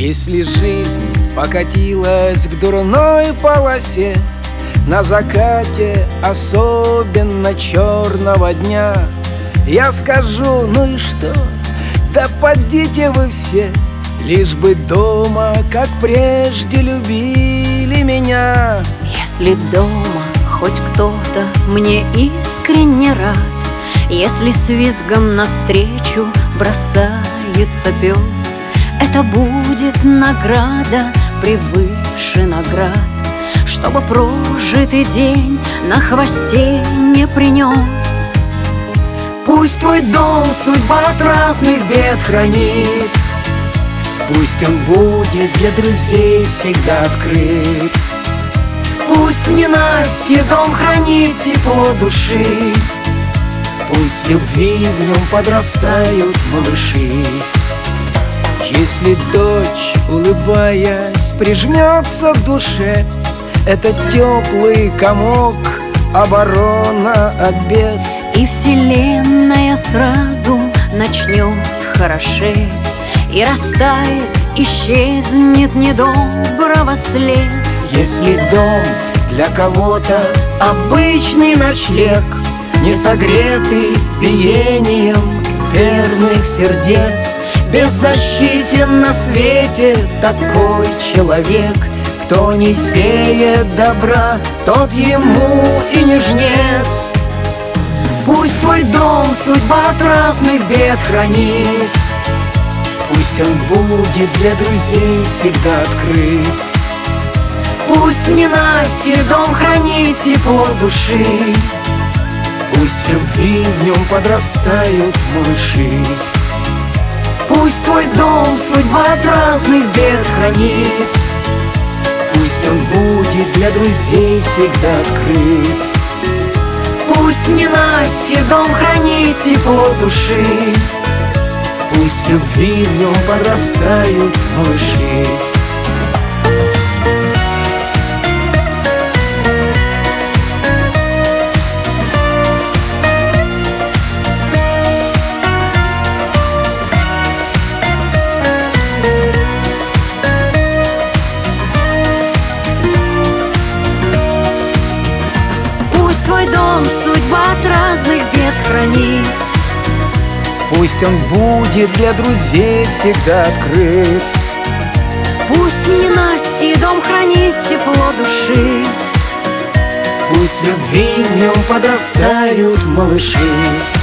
Если жизнь покатилась к дурной полосе, на закате особенно черного дня, я скажу: ну и что? Да подите вы все, лишь бы дома, как прежде, любили меня. Если дома хоть кто-то мне искренне рад, если с визгом навстречу бросается пес, это будет награда превыше наград, чтобы прожитый день на хвосте не принес. Пусть твой дом судьба от разных бед хранит, пусть он будет для друзей всегда открыт. Пусть в ненастье дом хранит тепло души, пусть в любви в нем подрастают малыши. Если дочь, улыбаясь, прижмется к душе, это теплый комок, оборона от бед. И вселенная сразу начнет хорошеть, и растает, исчезнет недоброго след. Если дом для кого-то обычный ночлег, не согретый биением верных сердец, беззащитен на свете такой человек. Кто не сеет добра, тот ему и не жнец. Пусть твой дом судьба от разных бед хранит, пусть он будет для друзей всегда открыт. Пусть в ненастье дом хранит тепло души, пусть в любви в нем подрастают малыши. Пусть твой дом судьба от разных бед хранит, пусть он будет для друзей всегда открыт. Пусть в ненастье дом хранит тепло души, пусть в любви в нем подрастают малыши. Пусть твой дом судьба от разных бед хранит, пусть он будет для друзей всегда открыт. пусть в ненастье дом хранит тепло души, Пусть в любви в нем подрастают малыши.